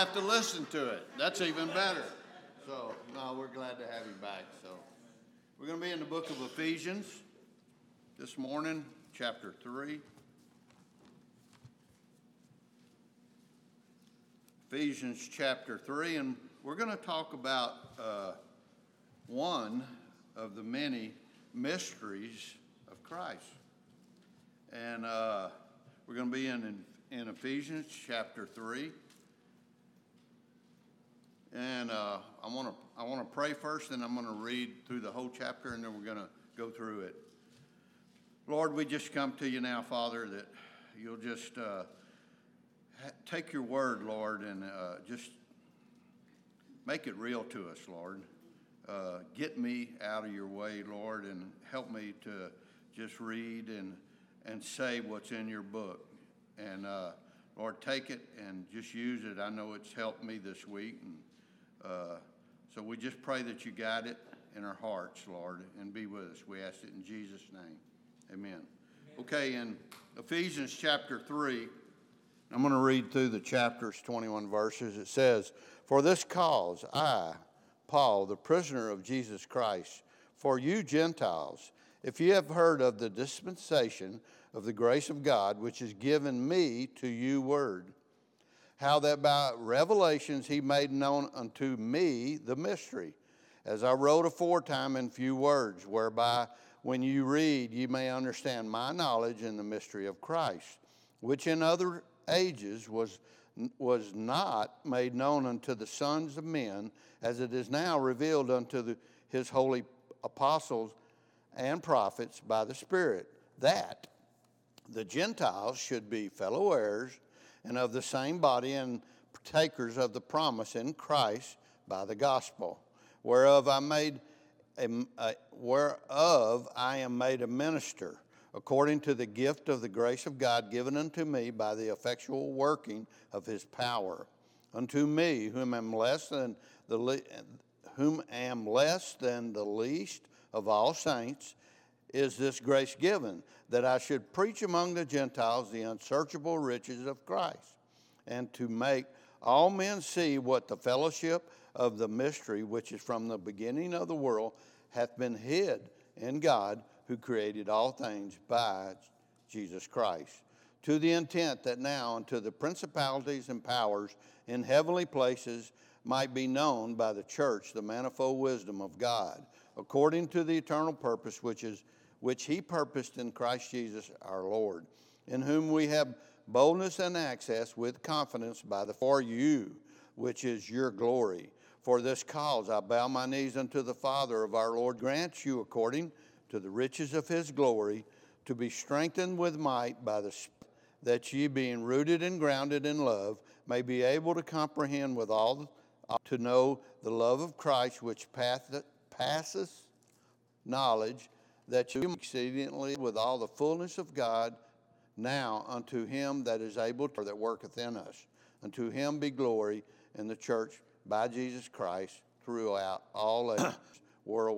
have to listen to it. That's even better. So, no, we're glad to have you back. So, we're going to be in the book of Ephesians this morning, chapter 3. Ephesians chapter 3, and we're going to talk about one of the many mysteries of Christ. And we're going to be in Ephesians chapter 3. And I want to pray first, and I'm going to read through the whole chapter, and then we're going to go through it. Lord, we just come to you now, Father, that you'll just take your word, Lord, and just make it real to us, Lord. Get me out of your way, Lord, and help me to just read and say what's in your book. And, Lord, take it and just use it. I know it's helped me this week. And so we just pray that you guide it in our hearts, Lord, and be with us. We ask it in Jesus' name. Amen. Okay, in Ephesians chapter 3, I'm going to read through the chapter's 21 verses. It says, "For this cause I, Paul, the prisoner of Jesus Christ, for you Gentiles, if you have heard of the dispensation of the grace of God, which is given me to you word, how that by revelations he made known unto me the mystery, as I wrote aforetime in few words, whereby when you read ye may understand my knowledge in the mystery of Christ, which in other ages was not made known unto the sons of men, as it is now revealed unto his holy apostles and prophets by the Spirit, that the Gentiles should be fellow heirs and of the same body and partakers of the promise in Christ by the gospel, whereof I am made a minister, according to the gift of the grace of God given unto me by the effectual working of his power. Unto me, whom am less than the least of all saints, is this grace given, that I should preach among the Gentiles the unsearchable riches of Christ, and to make all men see what the fellowship of the mystery, which is from the beginning of the world, hath been hid in God, who created all things by Jesus Christ, to the intent that now unto the principalities and powers in heavenly places might be known by the church the manifold wisdom of God, according to the eternal purpose which he purposed in Christ Jesus our Lord, in whom we have boldness and access with confidence for you, which is your glory. For this cause I bow my knees unto the Father of our Lord, grant you according to the riches of his glory, to be strengthened with might by the Spirit, that ye, being rooted and grounded in love, may be able to comprehend with all, to know the love of Christ, which passeth knowledge, that you exceedingly with all the fullness of God, now unto him that is able to, that worketh in us. Unto him be glory in the church by Jesus Christ throughout all ages, world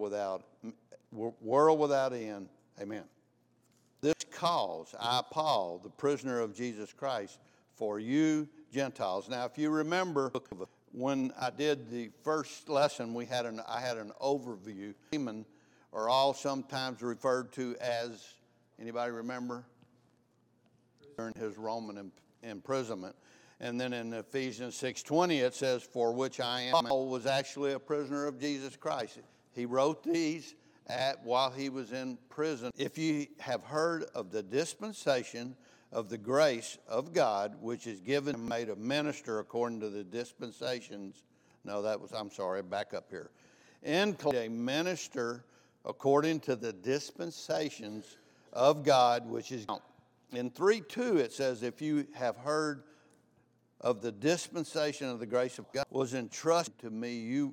without end. Amen. This cause I, Paul, the prisoner of Jesus Christ, for you Gentiles. Now, if you remember, when I did the first lesson, I had an overview. Are all sometimes referred to as, anybody remember? During his Roman imprisonment. And then in Ephesians 6:20 it says, for which I am. Paul was actually a prisoner of Jesus Christ. He wrote these while he was in prison. If you have heard of the dispensation of the grace of God, which is given and made a minister according to the dispensations. Back up here. A minister according to the dispensations of God, which is in 3:2 it says, if you have heard of the dispensation of the grace of God was entrusted to me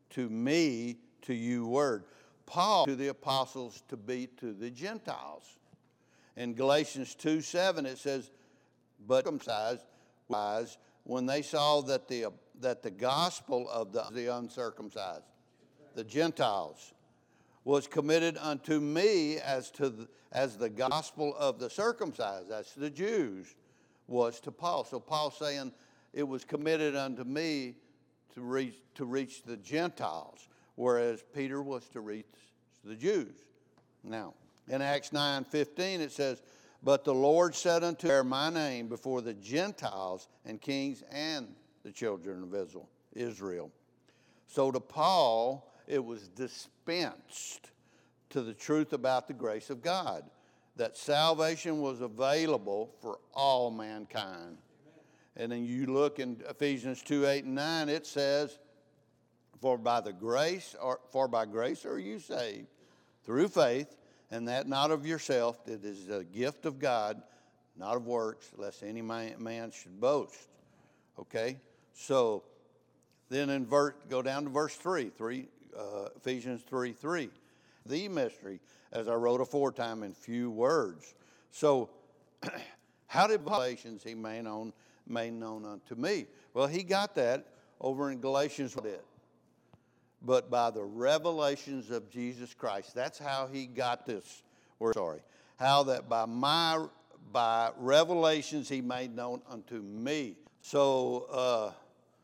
to you word. Paul to the apostles to be to the Gentiles. In Galatians 2:7 it says, but circumcised when they saw that the gospel of the uncircumcised, the Gentiles, was committed unto me as the gospel of the circumcised, that's the Jews, was to Paul. So Paul's saying, it was committed unto me to reach the Gentiles, whereas Peter was to reach the Jews. Now, in Acts 9:15 it says, but the Lord said unto her, my name before the Gentiles and kings and the children of Israel. So to Paul, it was dispensed to the truth about the grace of God, that salvation was available for all mankind. And then you look in Ephesians 2:8-9, it says, for by grace are you saved through faith, and that not of yourself, it is a gift of God, not of works, lest any man should boast. Okay? So then go down to verse 3, Ephesians 3:3. The mystery, as I wrote aforetime in few words. So how did Galatians he made known unto me? Well, he got that over in Galatians. But by the revelations of Jesus Christ. That's how he got this. How that by revelations he made known unto me. So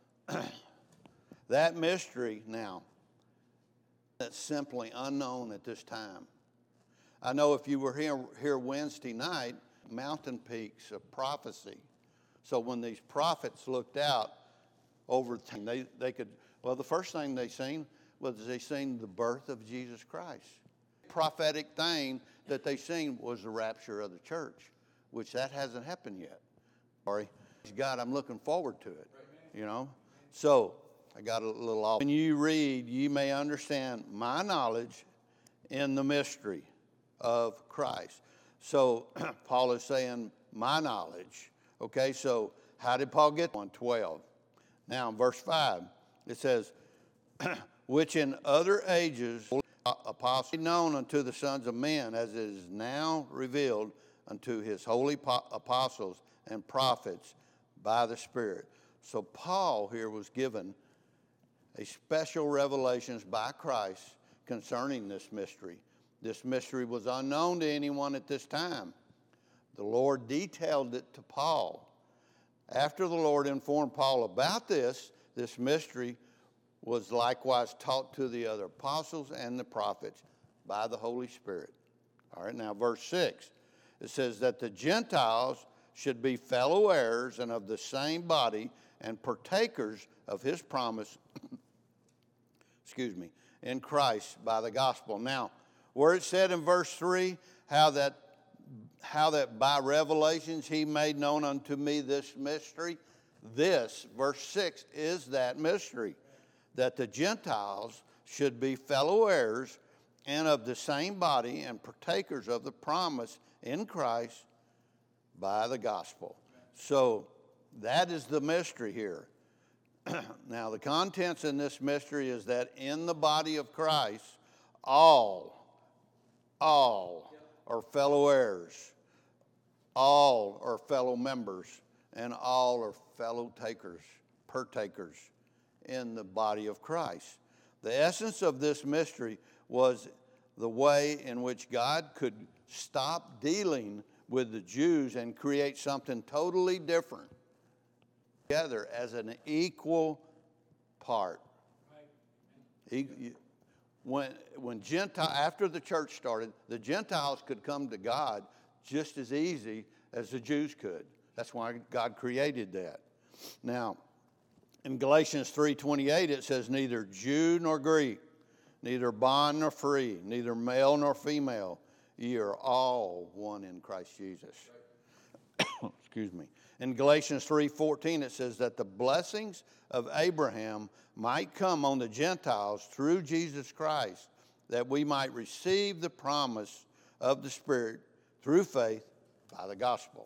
that mystery now, that's simply unknown at this time. I know if you were here Wednesday night, mountain peaks of prophecy. So when these prophets looked out over, they could. Well, the first thing they seen was the birth of Jesus Christ. Prophetic thing that they seen was the rapture of the church, which that hasn't happened yet. Sorry, God, I'm looking forward to it. You know, so I got a little off. When you read, you may understand my knowledge in the mystery of Christ. So Paul is saying my knowledge. Okay, so how did Paul get 1:12? Now in verse 5, it says, which in other ages apostles known unto the sons of men, as it is now revealed unto his holy apostles and prophets by the Spirit. So Paul here was given a special revelations by Christ concerning this mystery. This mystery was unknown to anyone at this time. The Lord detailed it to Paul. After the Lord informed Paul about this mystery was likewise taught to the other apostles and the prophets by the Holy Spirit. All right, now verse 6, it says that the Gentiles should be fellow heirs and of the same body and partakers of his promise, in Christ by the gospel. Now, where it said in verse 3, how that by revelations he made known unto me this mystery, this, verse 6, is that mystery, that the Gentiles should be fellow heirs and of the same body and partakers of the promise in Christ by the gospel. So that is the mystery here. Now, the contents in this mystery is that in the body of Christ, all are fellow heirs, all are fellow members, and all are fellow partakers in the body of Christ. The essence of this mystery was the way in which God could stop dealing with the Jews and create something totally different together as an equal part. After the church started, the Gentiles could come to God just as easy as the Jews could. That's why God created that. Now, in Galatians 3:28, it says, neither Jew nor Greek, neither bond nor free, neither male nor female, ye are all one in Christ Jesus. Excuse me. In Galatians 3:14, it says that the blessings of Abraham might come on the Gentiles through Jesus Christ, that we might receive the promise of the Spirit through faith by the gospel.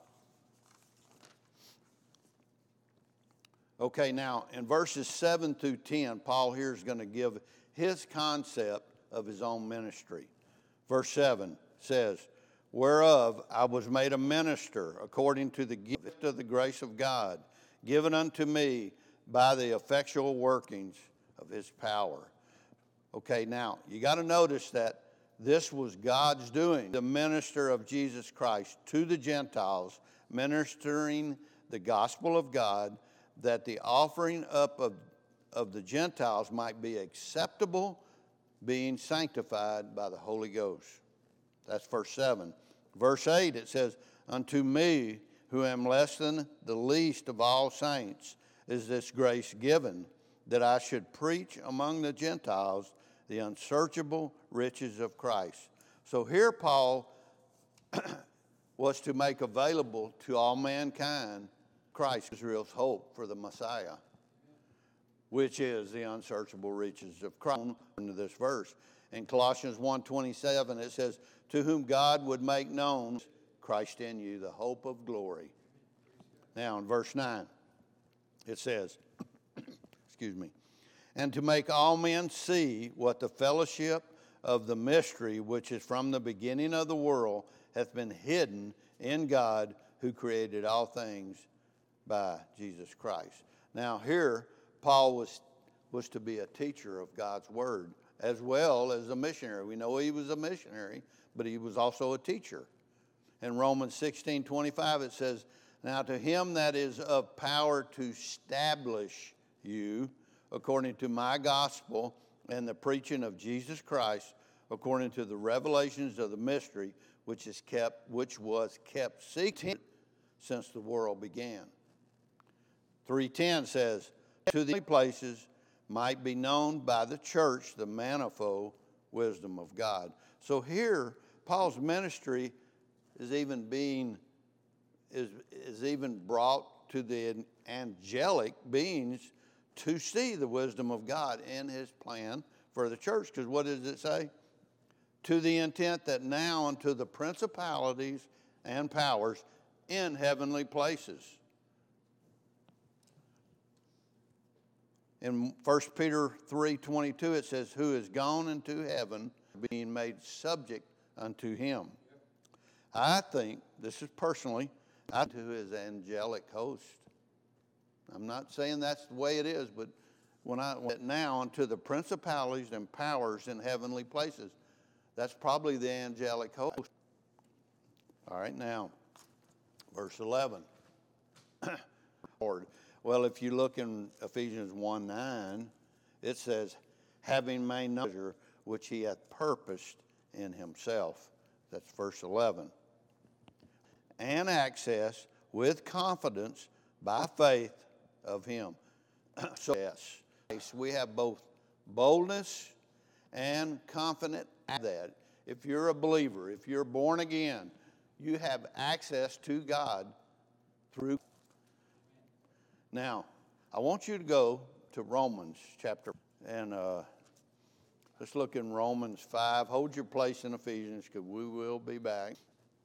Okay, now in verses 7 through 10, Paul here is going to give his concept of his own ministry. Verse 7 says, whereof I was made a minister according to the gift of the grace of God, given unto me by the effectual workings of his power. Okay, now you got to notice that this was God's doing, the minister of Jesus Christ to the Gentiles, ministering the gospel of God that the offering up of the Gentiles might be acceptable, being sanctified by the Holy Ghost. That's verse 7. Verse 8, it says, unto me, who am less than the least of all saints, is this grace given, that I should preach among the Gentiles the unsearchable riches of Christ. So here Paul was to make available to all mankind Christ, Israel's hope for the Messiah, which is the unsearchable riches of Christ. Into this verse. In Colossians 1:27, it says, to whom God would make known Christ in you, the hope of glory. Now in verse 9, it says, excuse me, and to make all men see what the fellowship of the mystery which is from the beginning of the world hath been hidden in God, who created all things by Jesus Christ. Now here, Paul was to be a teacher of God's word as well as a missionary. We know he was a missionary, but he was also a teacher. In Romans 16:25, it says, now to him that is of power to establish you according to my gospel and the preaching of Jesus Christ, according to the revelations of the mystery which was kept secret since the world began. 3:10 says, to the places might be known by the church the manifold wisdom of God. So here, Paul's ministry is even brought to the angelic beings to see the wisdom of God in his plan for the church. Because what does it say? To the intent that now unto the principalities and powers in heavenly places. In 1 Peter 3:22, it says, who is gone into heaven, being made subject unto him. I think, this is personally, to his angelic host. I'm not saying that's the way it is, but when I went now unto the principalities and powers in heavenly places, that's probably the angelic host. All right, now, verse 11. Lord. Well, if you look in Ephesians 1:9, it says, having made known measure which he hath purposed in himself. That's verse 11. And access with confidence by faith of him. So yes, we have both boldness and confidence at that. If you're a believer, if you're born again, you have access to God through. Now, I want you to go to Romans chapter, and let's look in Romans 5. Hold your place in Ephesians, because we will be back.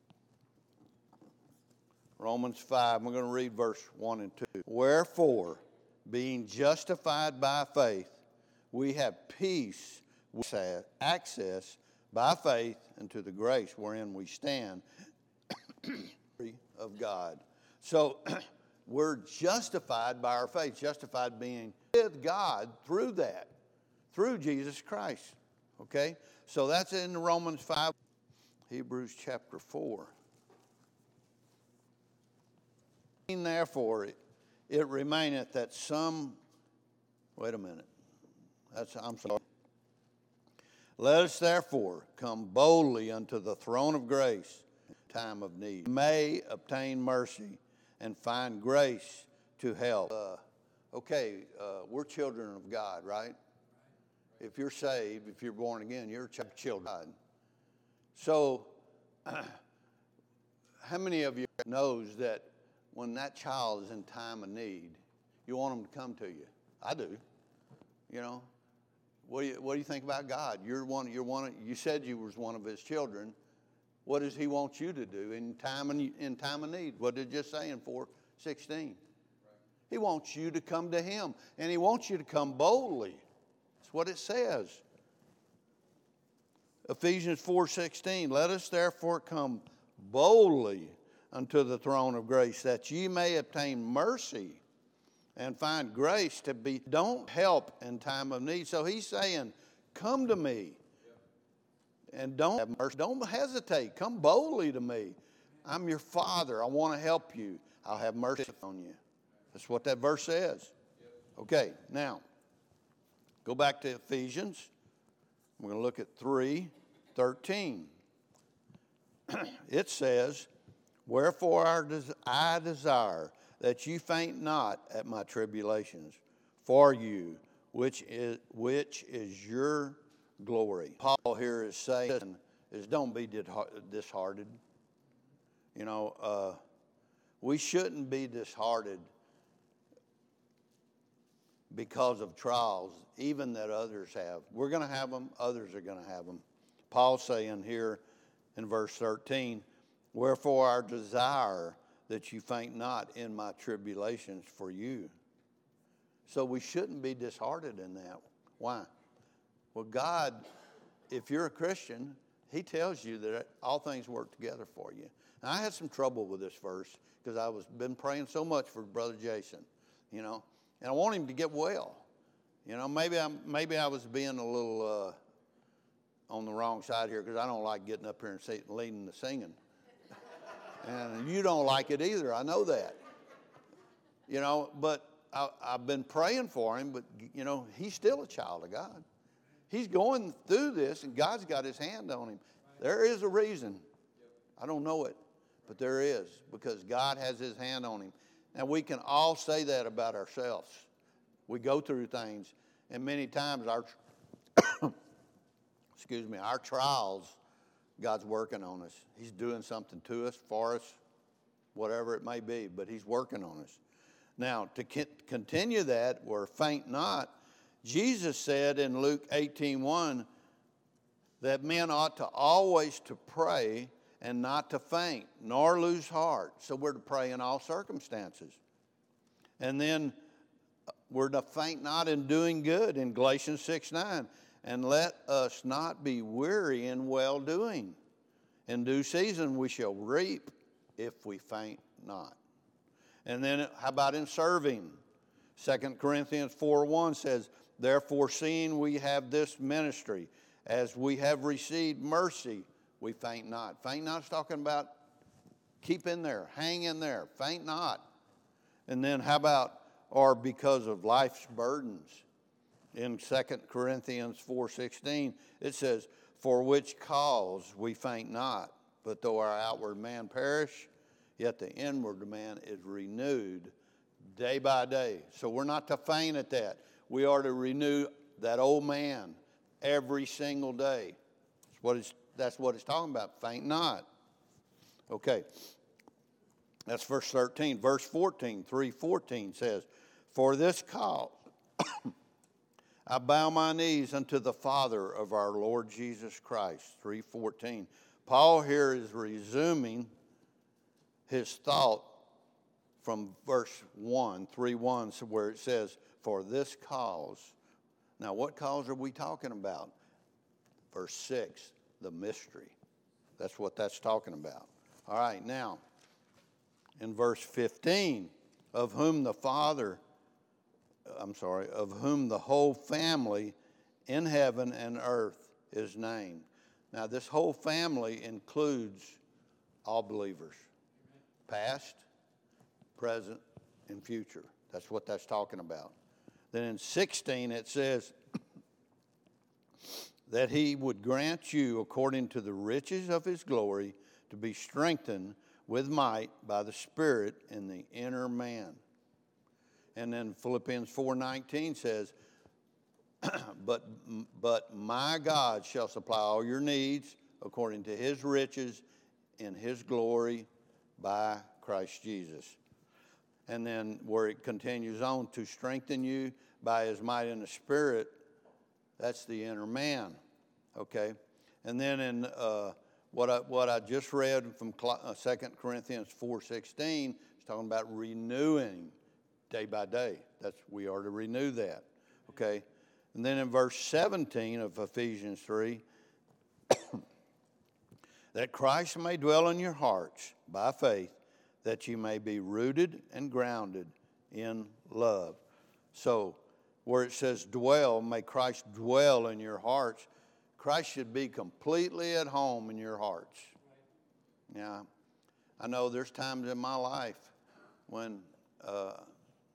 Romans 5, we're going to read verse 1 and 2. Wherefore, being justified by faith, we have peace, access by faith into the grace wherein we stand of God. So, we're justified by our faith, justified being with God through that, through Jesus Christ. Okay? So that's in Romans 5, Hebrews chapter 4. Therefore, it remaineth that some, wait a minute, I'm sorry. Let us therefore come boldly unto the throne of grace in time of need, may obtain mercy and find grace to help. We're children of God, right? If you're saved, if you're born again, you're children of God. So, how many of you knows that when that child is in time of need, you want them to come to you? I do. You know, what do you think about God? You said you was one of his children. What does he want you to do in time of need? What did it just say in 4:16? Right. He wants you to come to him, and he wants you to come boldly. That's what it says. Ephesians 4:16, let us therefore come boldly unto the throne of grace, that ye may obtain mercy and find grace to be, don't help in time of need. So he's saying, come to me. And don't have mercy. Don't hesitate. Come boldly to me. I'm your Father. I want to help you. I'll have mercy on you. That's what that verse says. Okay, now, go back to Ephesians. We're going to look at 3:13. It says, wherefore I desire that you faint not at my tribulations for you, which is your glory. Paul here is saying, don't be disheartened. You know, we shouldn't be disheartened because of trials, even that others have. We're going to have them. Others are going to have them. Paul's saying here in verse 13, wherefore our desire that you faint not in my tribulations for you. So we shouldn't be disheartened in that. Why? Well, God, if you're a Christian, he tells you that all things work together for you. Now, I had some trouble with this verse because I was been praying so much for Brother Jason, you know, and I want him to get well. You know, maybe I was being a little on the wrong side here because I don't like getting up here and leading the singing. And you don't like it either, I know that. You know, but I've been praying for him, but, you know, he's still a child of God. He's going through this, and God's got his hand on him. There is a reason. I don't know it, but there is, because God has his hand on him. And we can all say that about ourselves. We go through things, and many times our trials, God's working on us. He's doing something to us, for us, whatever it may be, but he's working on us. Now, to continue that, where faint not, Jesus said in Luke 18:1 that men ought to always to pray and not to faint, nor lose heart. So we're to pray in all circumstances. And then we're to faint not in doing good in Galatians 6:9. And let us not be weary in well-doing. In due season we shall reap if we faint not. And then how about in serving? 2 Corinthians 4:1 says, therefore seeing we have this ministry, as we have received mercy, we faint not. Faint not is talking about keep in there, hang in there, faint not. And then how about, or because of life's burdens? In 2 Corinthians 4:16, it says, for which cause we faint not, but though our outward man perish, yet the inward man is renewed day by day. So we're not to faint at that. We are to renew that old man every single day. That's what it's talking about, faint not. Okay, that's verse 13. Verse 14, 3:14 says, for this cause I bow my knees unto the Father of our Lord Jesus Christ. 3:14. Paul here is resuming his thought from verse 1, 3:1, where it says, for this cause. Now, what cause are we talking about? Verse 6, the mystery. That's what that's talking about. All right, now, in verse 15, of whom the whole family in heaven and earth is named. Now, this whole family includes all believers, past, present, and future. That's what that's talking about. Then in 16, it says that he would grant you, according to the riches of his glory, to be strengthened with might by the Spirit in the inner man. And then Philippians 4:19 says, but my God shall supply all your needs according to his riches in his glory by Christ Jesus. And then where it continues on, to strengthen you by his might in the Spirit, that's the inner man, okay? And then in what I just read from 2 Corinthians 4:16, it's talking about renewing day by day. We are to renew that, okay? And then in verse 17 of Ephesians 3, that Christ may dwell in your hearts by faith, that you may be rooted and grounded in love. So where it says dwell, may Christ dwell in your hearts, Christ should be completely at home in your hearts. Yeah, I know there's times in my life when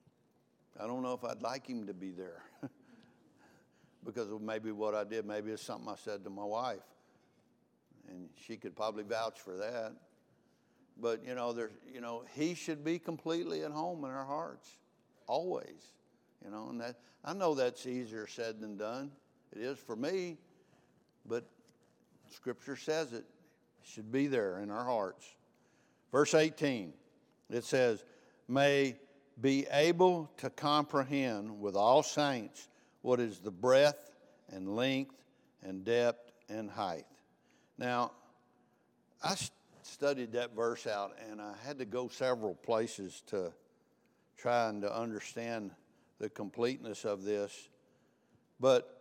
I don't know if I'd like him to be there because of maybe what I did. Maybe it's something I said to my wife, and she could probably vouch for that. But, he should be completely at home in our hearts, always. And that, I know that's easier said than done. It is for me, but Scripture says it should be there in our hearts. Verse 18, it says, may be able to comprehend with all saints what is the breadth and length and depth and height. Now, I studied that verse out, and I had to go several places to trying to understand the completeness of this. But,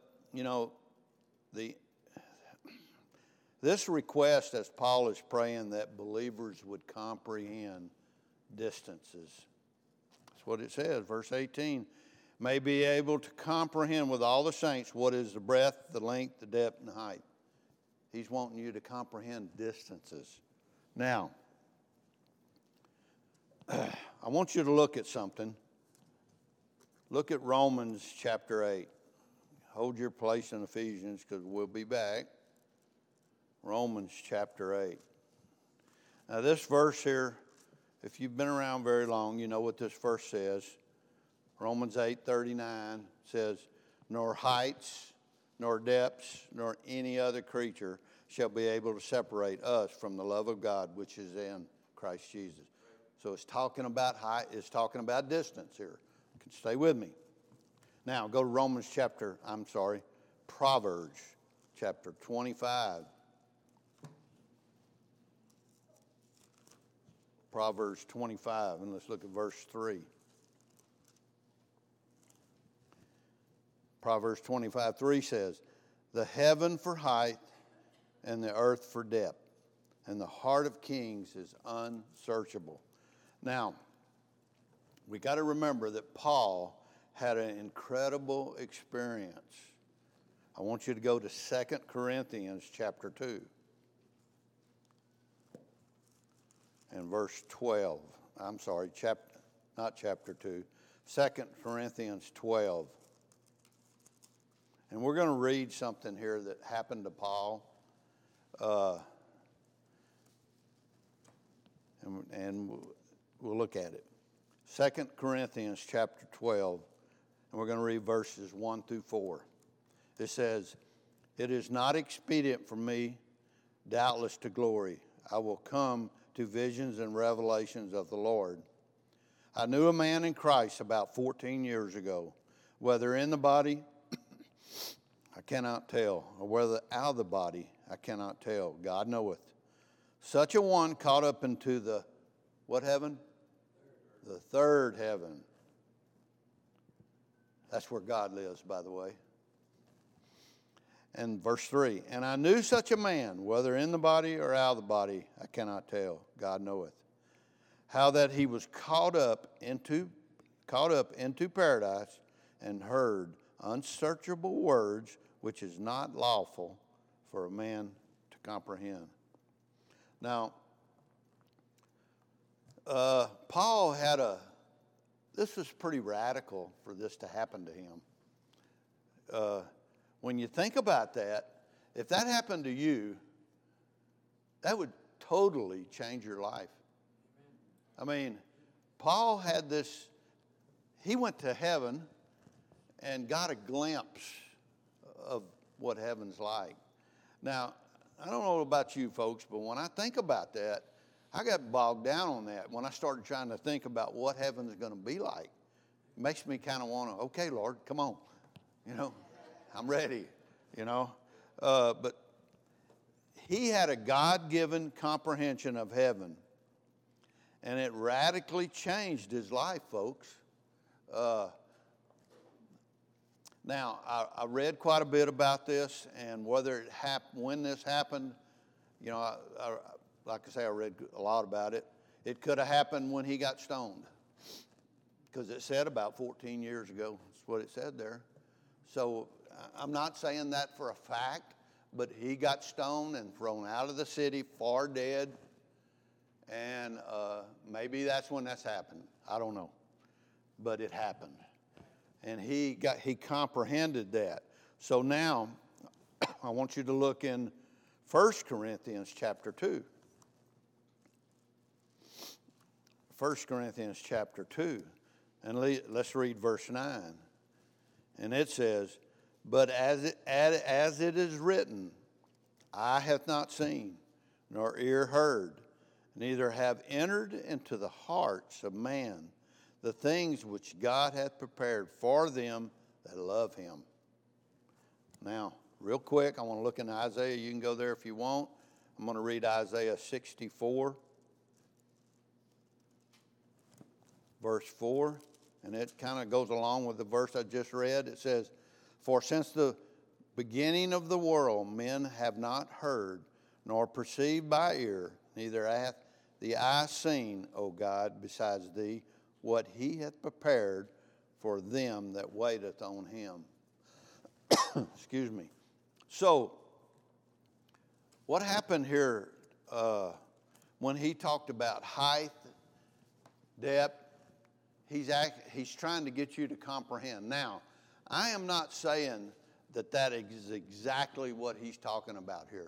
this request, as Paul is praying, that believers would comprehend distances. That's what it says, verse 18. May be able to comprehend with all the saints what is the breadth, the length, the depth, and the height. He's wanting you to comprehend distances. Now, I want you to look at something. Look at Romans chapter 8. Hold your place in Ephesians because we'll be back. Romans chapter 8. Now this verse here, if you've been around very long, you know what this verse says. Romans 8:39 says, nor heights, nor depths, nor any other creature shall be able to separate us from the love of God which is in Christ Jesus. So it's talking about height, it's talking about distance here. You can stay with me. Now go to Proverbs chapter 25. Proverbs 25, and let's look at verse 3. Proverbs 25:3 says, the heaven for height and the earth for depth, and the heart of kings is unsearchable. Now, we got to remember that Paul had an incredible experience. I want you to go to 2 Corinthians chapter 2 and verse 12. Not chapter 2, 2 Corinthians 12. And we're going to read something here that happened to Paul. And we'll look at it. 2 Corinthians chapter 12, and we're going to read verses 1 through 4. It says, it is not expedient for me, doubtless, to glory. I will come to visions and revelations of the Lord. I knew a man in Christ about 14 years ago, whether in the body, I cannot tell, or whether out of the body, I cannot tell. God knoweth. Such a one caught up into the, what heaven? The third heaven. That's where God lives, by the way. And verse 3, and I knew such a man, whether in the body or out of the body, I cannot tell. God knoweth. How that he was caught up into paradise and heard unsearchable words, which is not lawful for a man to comprehend. Now, Paul this was pretty radical for this to happen to him. When you think about that, if that happened to you, that would totally change your life. I mean, Paul had this, he went to heaven and got a glimpse of what heaven's like. Now, I don't know about you folks, but when I think about that, I got bogged down on that. When I started trying to think about what heaven's going to be like, it makes me kind of want to, okay, Lord, come on. I'm ready, But he had a God-given comprehension of heaven, and it radically changed his life, folks. Now, I read quite a bit about this, and when this happened, like I say, I read a lot about it. It could have happened when he got stoned, because it said about 14 years ago. That's what it said there. So I'm not saying that for a fact, but he got stoned and thrown out of the city, far dead, and maybe that's when that's happened. I don't know, but it happened. And he comprehended that. So now, I want you to look in 1 Corinthians chapter 2. 1 Corinthians chapter 2. And let's read verse 9. And it says, but as it is written, eye hath not seen, nor ear heard, neither have entered into the hearts of man the things which God hath prepared for them that love him. Now, real quick, I want to look in Isaiah. You can go there if you want. I'm going to read Isaiah 64, verse 4. And it kind of goes along with the verse I just read. It says, for since the beginning of the world men have not heard, nor perceived by ear, neither hath the eye seen, O God, besides thee, what he hath prepared for them that waiteth on him. Excuse me. So, what happened here when he talked about height, depth? He's trying to get you to comprehend. Now, I am not saying that is exactly what he's talking about here.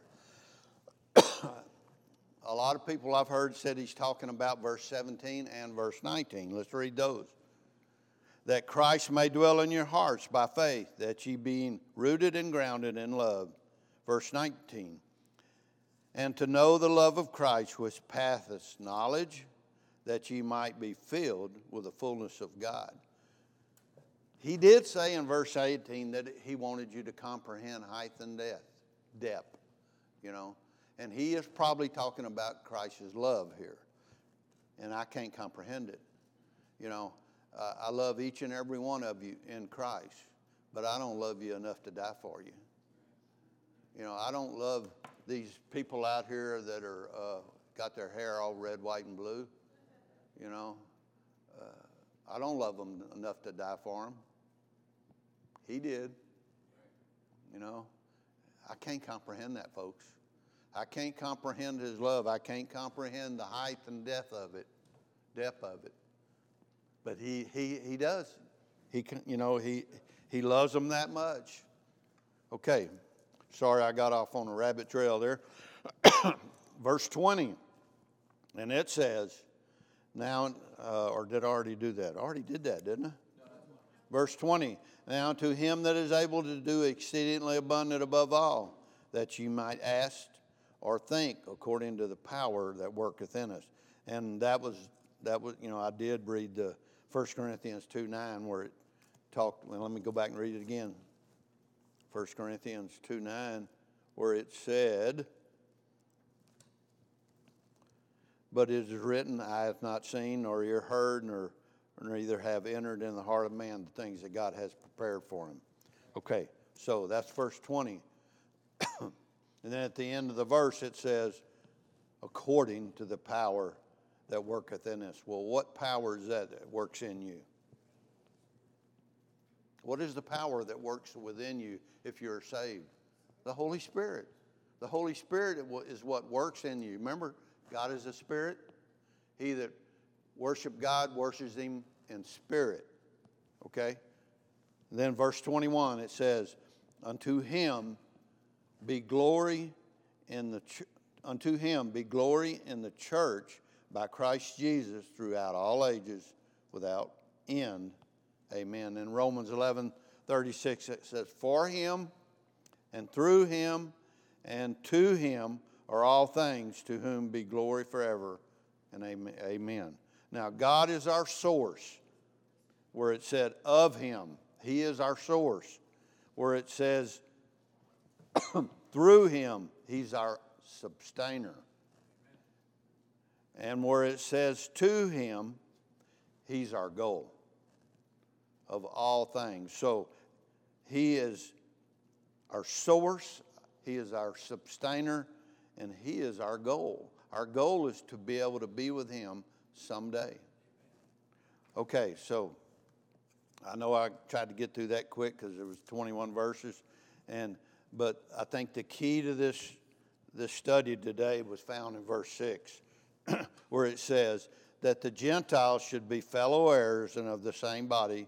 A lot of people I've heard said he's talking about verse 17 and verse 19. Let's read those. That Christ may dwell in your hearts by faith, that ye being rooted and grounded in love. Verse 19. And to know the love of Christ which passeth knowledge, that ye might be filled with the fullness of God. He did say in verse 18 that he wanted you to comprehend height and depth, you know. And he is probably talking about Christ's love here. And I can't comprehend it. You know, I love each and every one of you in Christ, but I don't love you enough to die for you. You know, I don't love these people out here that are got their hair all red, white, and blue. You know, I don't love them enough to die for them. He did. You know, I can't comprehend that, folks. I can't comprehend his love. I can't comprehend the height and depth of it. But he does. He can, you know, he loves them that much. Okay. Sorry, I got off on a rabbit trail there. Verse 20. And it says, now, or did I already do that? I already did that, didn't I? Verse 20. Now to him that is able to do exceedingly abundant above all, that ye might ask or think according to the power that worketh in us. And that was, you know, I did read the 1 Corinthians 2:9 where it talked, well, let me go back and read it again. 1 Corinthians 2:9 where it said, but it is written, eye hath not seen, nor ear heard, nor neither have entered in the heart of man the things that God has prepared for him. Okay, so that's verse 20. And then at the end of the verse it says, according to the power that worketh in us. Well, what power is that works in you? What is the power that works within you if you're saved? The Holy Spirit. The Holy Spirit is what works in you. Remember, God is a spirit. He that worships God worships him in spirit. Okay? And then verse 21, it says, unto him be glory in the church by Christ Jesus throughout all ages without end. Amen. In Romans 11:36 it says, for him and through him and to him are all things, to whom be glory forever and amen. Now God is our source. Where it said of him, he is our source. Where it says through him, he's our sustainer. And where it says to him, he's our goal of all things. So he is our source, he is our sustainer, and he is our goal. Our goal is to be able to be with him someday. Okay, so I know I tried to get through that quick because there was 21 verses, but I think the key to this study today was found in verse 6, where it says that the Gentiles should be fellow heirs and of the same body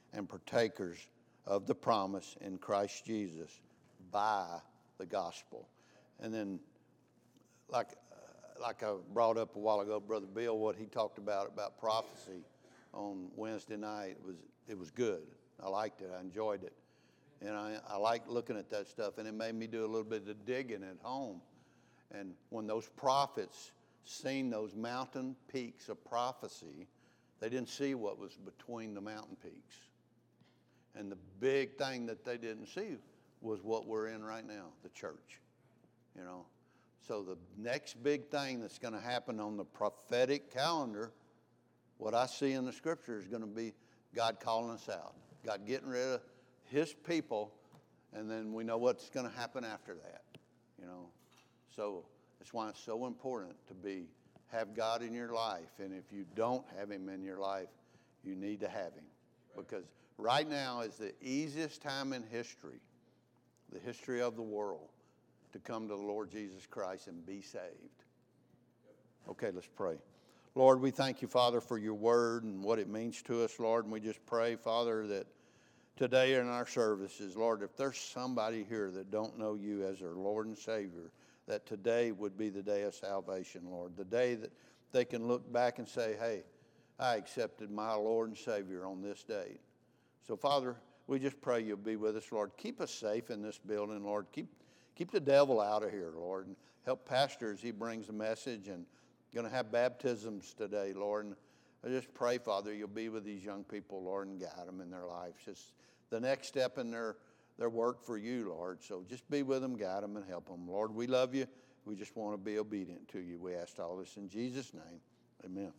and partakers of the promise in Christ Jesus by the gospel. And then, like I brought up a while ago, Brother Bill, what he talked about prophecy on Wednesday night, it was good. I liked it. I enjoyed it. And I like looking at that stuff, and it made me do a little bit of digging at home. And when those prophets seen those mountain peaks of prophecy, they didn't see what was between the mountain peaks. And the big thing that they didn't see was what we're in right now, the church, you know. So the next big thing that's going to happen on the prophetic calendar, what I see in the scripture is going to be God calling us out, God getting rid of his people, and then we know what's going to happen after that, you know. So that's why it's so important to have God in your life. And if you don't have him in your life, you need to have him. Because right now is the easiest time in history, the history of the world, to come to the Lord Jesus Christ and be saved. Okay, let's pray. Lord, we thank you, Father, for your word and what it means to us, Lord. And we just pray, Father, that today in our services, Lord, if there's somebody here that don't know you as their Lord and Savior, that today would be the day of salvation, Lord. The day that they can look back and say, hey, I accepted my Lord and Savior on this date. So, Father, we just pray you'll be with us, Lord. Keep us safe in this building, Lord. Keep the devil out of here, Lord. And help Pastor as he brings the message, and going to have baptisms today, Lord. And I just pray, Father, you'll be with these young people, Lord, and guide them in their lives. Just the next step in their work for you, Lord. So just be with them, guide them, and help them. Lord, we love you. We just want to be obedient to you. We ask all this in Jesus' name. Amen.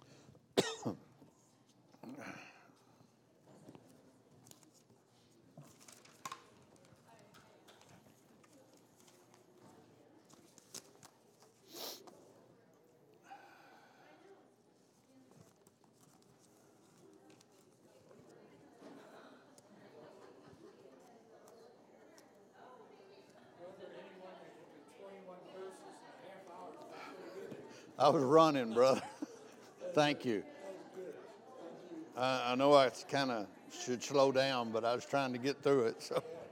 I was running, brother. Thank you. I know I kind of should slow down, but I was trying to get through it. So.